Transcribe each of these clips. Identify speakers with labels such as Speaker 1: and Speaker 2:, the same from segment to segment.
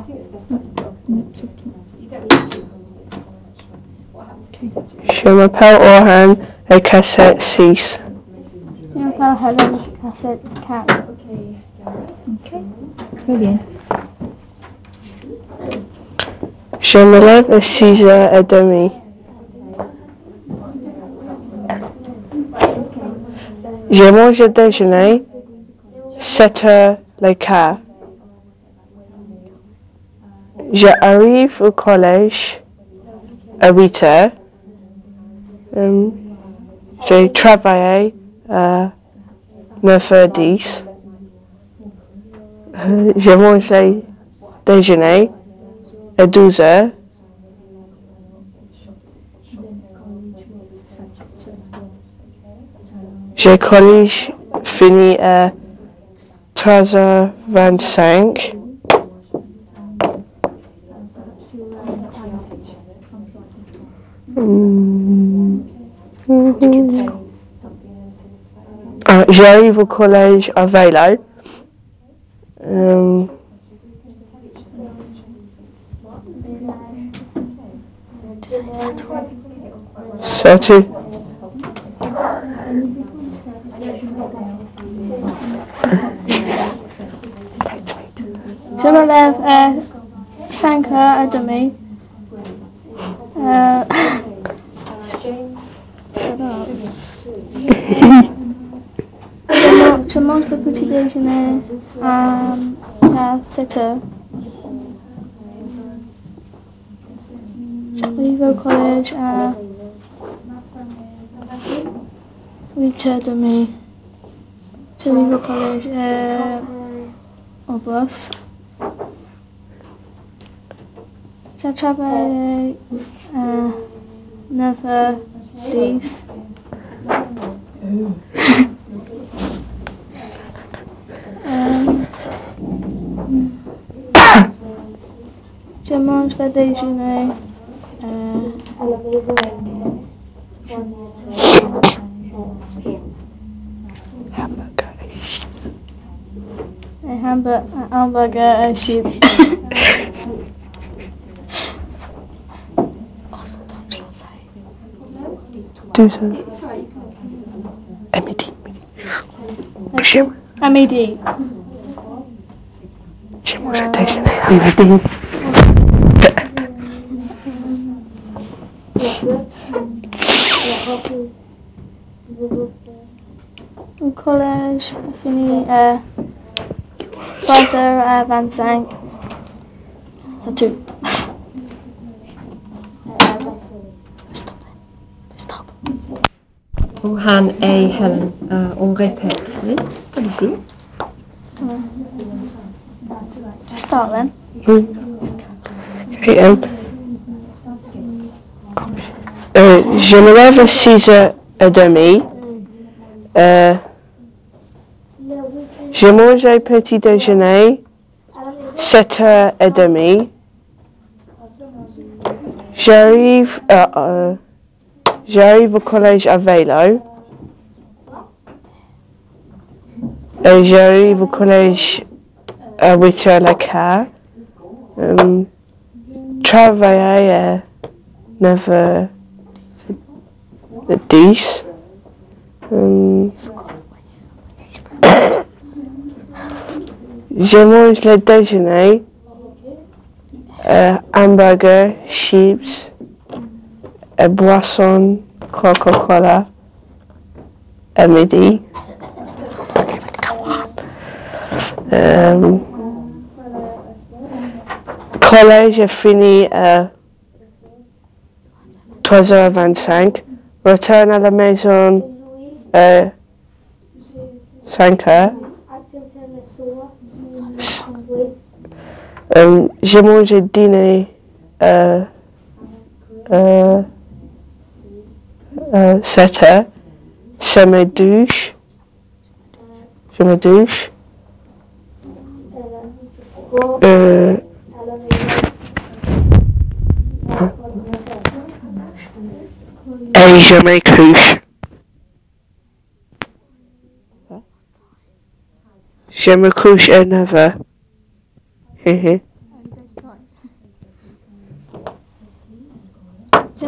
Speaker 1: Je m'appelle Orhan et cassette 6.
Speaker 2: Je m'appelle Helen, cassette 4.
Speaker 3: Ok, très bien.
Speaker 1: Je me lève à 6h30. Je mange le déjeuner 7h15. J'arrive au collège à 8h. J'ai travaillé à 9h10. Je mange le déjeuner à 12h. J'ai collège fini à 3h25. J'arrive au collège à vélo. C'est tout.
Speaker 2: Je me lève à 5h30. Je mange le petit déjeuner à 7h. J'arrive au collège à 8h30. J'arrive au collège au bus. J'ai travaillé à 9h10. Je mange le déjeuner à la maison. Hamburger et chips.
Speaker 1: À midi.
Speaker 2: À midi.
Speaker 1: Je mange le déjeuner à midi.
Speaker 2: Le collège finit à 3h25. C'est tout. Stop.
Speaker 3: Orhan et Helen, on répète, oui, allez-y.
Speaker 2: Start then.
Speaker 1: Oui. Je me lève à 6h30. Je mange un petit déjeuner 7h30. J'arrive au collège à vélo. Et j'arrive au collège à 8h15. Travailler à 9h10. Je mange le déjeuner, hamburger, chips, boisson, Coca-Cola à midi. Collège est fini à 3h25. Retourne à la maison à 5h. Je mange le dîner à 7h. Je me douche. Et je me couche. Je me couche à 9h.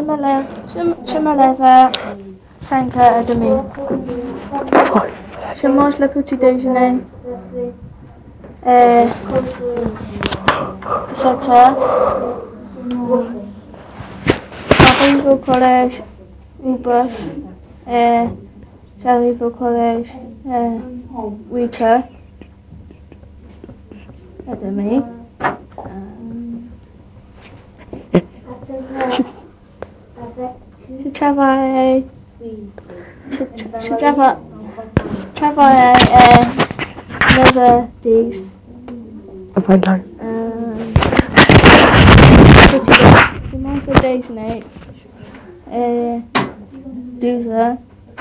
Speaker 2: Je me lève à 5h30. Je mange le petit déjeuner. Et 7h. J'arrive au collège au bus. Et j'arrive au collège à 8h30. Je travaille à 9h10. Je mange le déjeuner à 12h.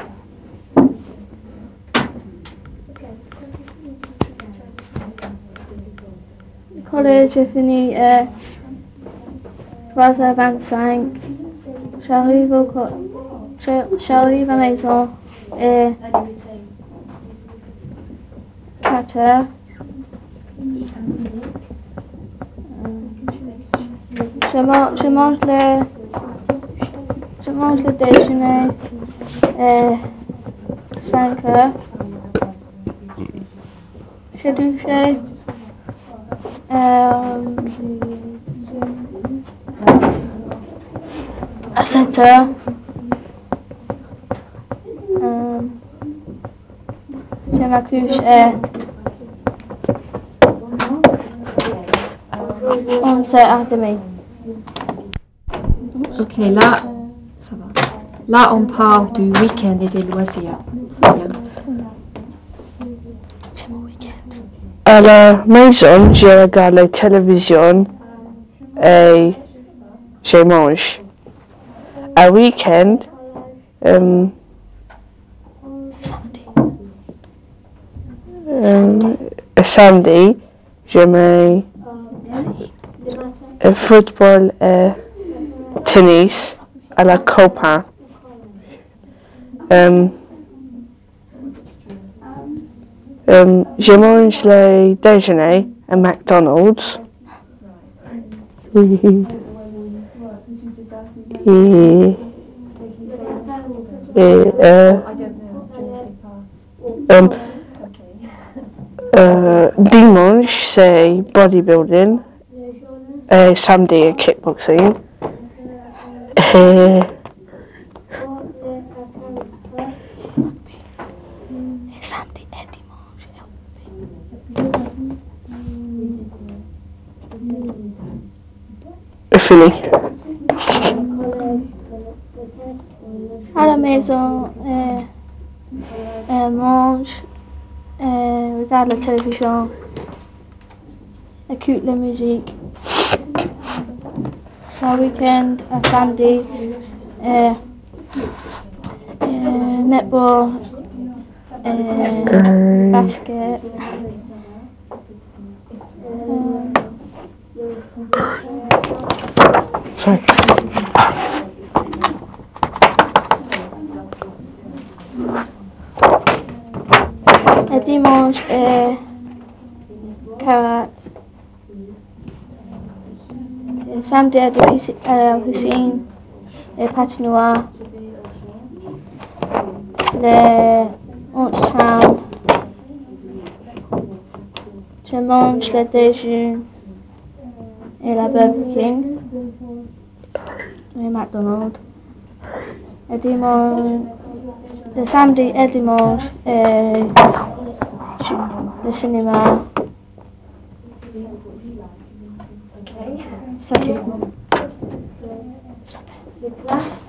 Speaker 2: Le collège est fini à 3h25. J'arrive à la maison à 4h. Je mange le déjeuner à 5h. Je douche à 7h. Je m'accouche à 11h30.
Speaker 3: Ok, là, ça va. Là, on parle du week-end et des loisirs. C'est bien.
Speaker 1: À la maison, je regarde la télévision et je mange. À week-end, samedi, je mets football et tennis à la copain. Je mange le déjeuner à McDonald's. Dimanche, c'est bodybuilding. Et samedi, kickboxing.
Speaker 2: Samedi et dimanche.
Speaker 1: Fini.
Speaker 2: À la maison, mange, regarde la télévision, écoute la musique. Le week-end, samedi, netball, basket.
Speaker 1: Sorry.
Speaker 2: Et dimanche, carrot. Et samedi, à la piscine, et patinoire. Le Orchtown. Je mange le déjeuner et la Burger King et McDonald's. Et dimanche, le samedi et dimanche, et le cinéma. C'est tout.